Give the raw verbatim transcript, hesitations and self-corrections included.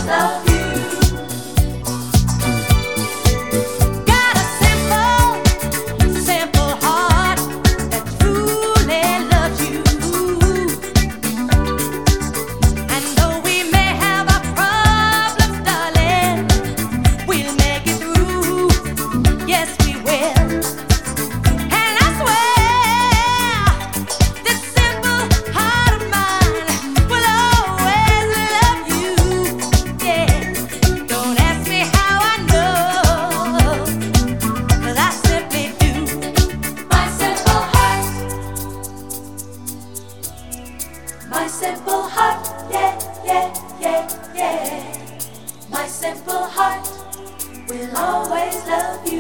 love you. Got a simple, simple heart that truly loves you. And though we may have our problems, darling, we'll make it through. Yes, we will. And I swear, this simple heart of mine will always love you. Yeah. Don't ask me how I know, 'cause I simply do. My simple heart, my simple heart, yeah, yeah, yeah, yeah. My simple heart will always love you.